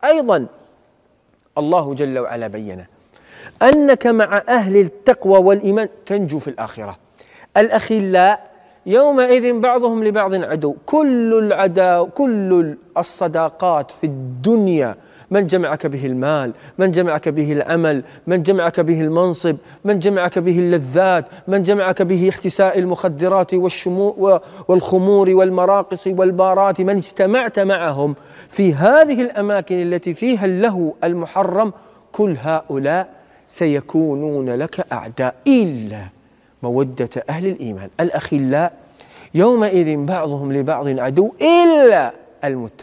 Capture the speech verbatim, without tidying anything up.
أيضا الله جل وعلا بيّن أنك مع أهل التقوى والإيمان تنجو في الآخرة. الأخلاء يومئذ بعضهم لبعض عدو. كل العداو كل الصداقات في الدنيا، من جمعك به المال، من جمعك به العمل، من جمعك به المنصب، من جمعك به اللذات، من جمعك به احتساء المخدرات والخمور والمراقص والبارات، من اجتمعت معهم في هذه الأماكن التي فيها اللهو المحرم، كل هؤلاء سيكونون لك أعداء إلا مودة أهل الإيمان. الأخلاء يومئذ بعضهم لبعض عدو إلا المتقين.